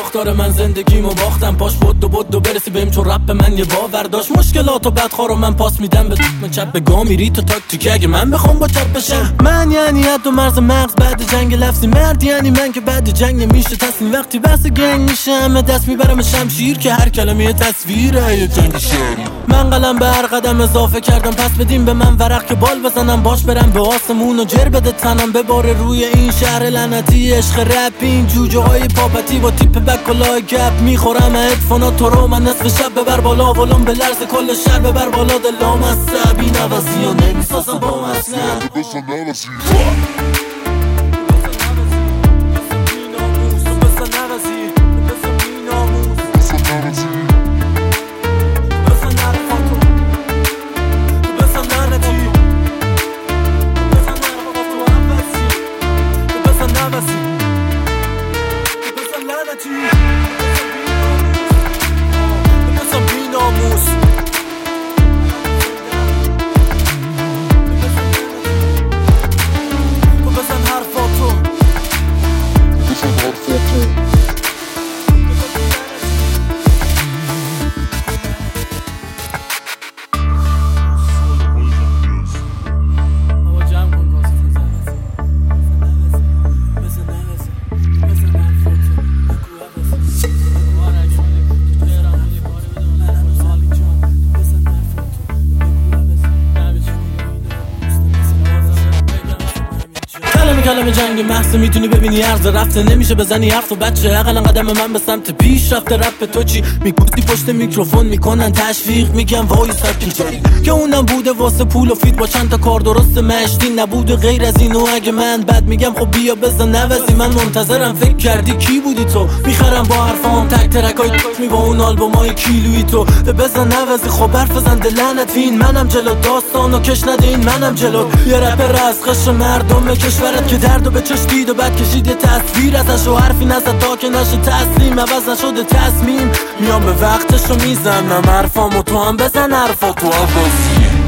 ساختار من زندگیمو باختم، پاش بدو برسی بهم چون رپ من یه باور داشت. مشکلات و بدخوارو من پاس میدم به من چپ به گام میری تو تاکتیک اگه من بخوام با چپ بشم. من یعنی حد و مرز مغز بعد جنگ لفظی، مرد یعنی من که بعد جنگ نمیشه تسلیم. وقتی بحث گنگ میشم دست میبرم شمشیر که هر کلمه یه تصویره یه جنگ شهر. من قلم به هر قدم اضافه کردم، پس بدیم به من ورق که بال بزنم باش برم به آسمون و جر بده تنم بباره روی این شهر لعنتی. عشق رپ این جوجه های پاپتی با تیپ بک و لای گپ میخورم هدفونا تو رو. من نصف شب ببر بالا ولوم به لرز کل شهر ببر بالا دلام از سبی نوازی و نمیسازم با اصلا. کلمه جنگ محض میتونی ببینی عرض رفته نمیشه بزنی حرف و بچه اقلا قدم من به سمت پیش رفته. رپ تو چی میگفتی پشت میکروفون میکنن تشویق، میگم وای سبکی که اونم بوده واسه پول و فیت با چند تا کار درست مشتی نبوده غیر از اینو. اگه من بد میگم خب بیا بزن نوزی، من منتظرم فکر کردی کی بودی تو. میخرم با حرفام تک ترکای می با اون آلبومای کیلویی تو بزن نوزی. خب حرف زنده لعنتین منم جلو داستانو کش ندین منم جلو. یه رپر از قشر مردم کشورت که دردو به چش دید و بعد کشید یه تصویر ازش و حرفی نزد تا که نشه تسلیم. عوض نشده تصمیم میام به وقتشو میزنم حرفامو تو هم بزن حرفاتو عوضی.